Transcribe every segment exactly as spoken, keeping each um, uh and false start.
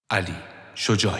Ali Şocay.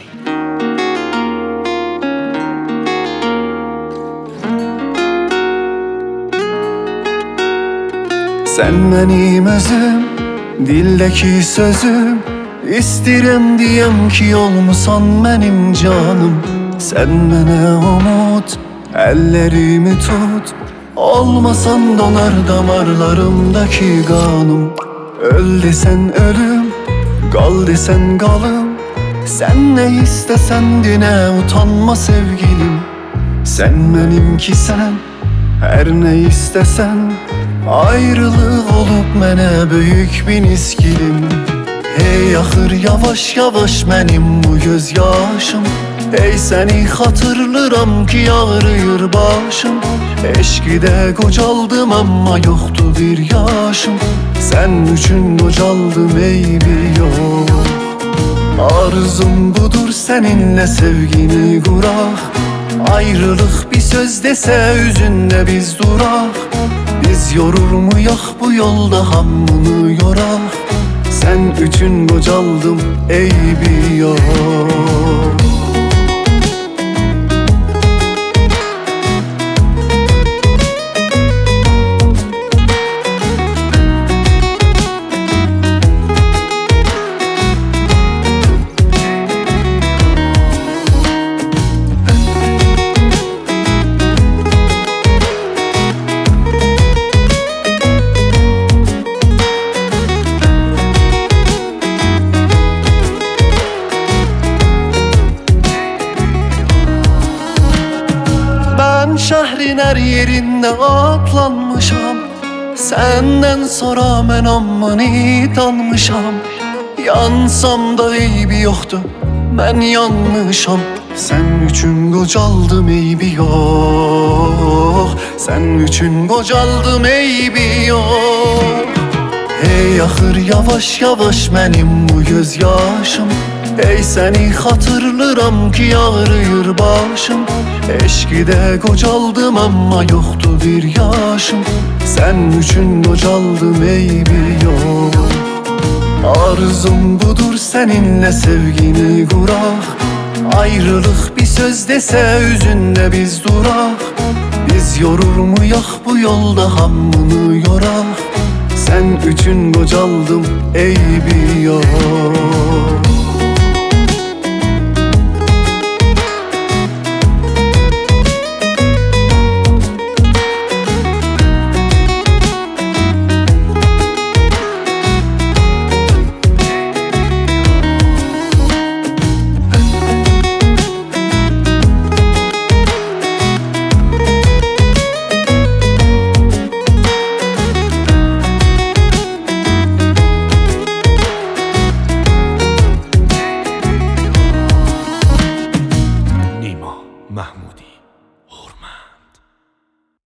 Sen benim özüm, dildeki sözüm. İstirem diyem ki olmusan benim canım. Sen bana umut, ellerimi tut. Olmasan donar damarlarımdaki kanım. Öl desen ölüm, kal desen kalım. Sen ne istesen dine utanma sevgilim. Sen benimki sen, her ne istesen. Ayrılık olup mene büyük bir iskilim. Hey ahır yavaş yavaş benim bu gözyaşım. Hey seni hatırlarım ki ağrıyor başım. Eşkide kocaldım ama yoktu bir yaşım. Sen üçün kocaldım ey bir yol. Arzum budur seninle sevgini kurak. Ayrılık bir söz dese yüzünde biz durak. Biz yorur muyak bu yolda hammını yorak. Sen üçün kocaldım ey bir yol. Şehrin her yerinde atlanmışam. Senden sonra ben ammani tanmışam. Yansam da eybi yoktu, ben yanmışam. Sen üçün kocaldım eybi yok. Sen üçün kocaldım eybi yok. Hey ahır yavaş yavaş benim bu gözyaşım. Hey seni hatırlarım ki ağrıyor başım. Eşkide kocaldım ama yoktu bir yaşım. Sen üçün kocaldım ey bir yol. Arzum budur seninle sevgini kurak. Ayrılık bir söz dese yüzünde biz durak. Biz yorur muyak bu yolda hammını yorak. Sen üçün kocaldım ey bir yol.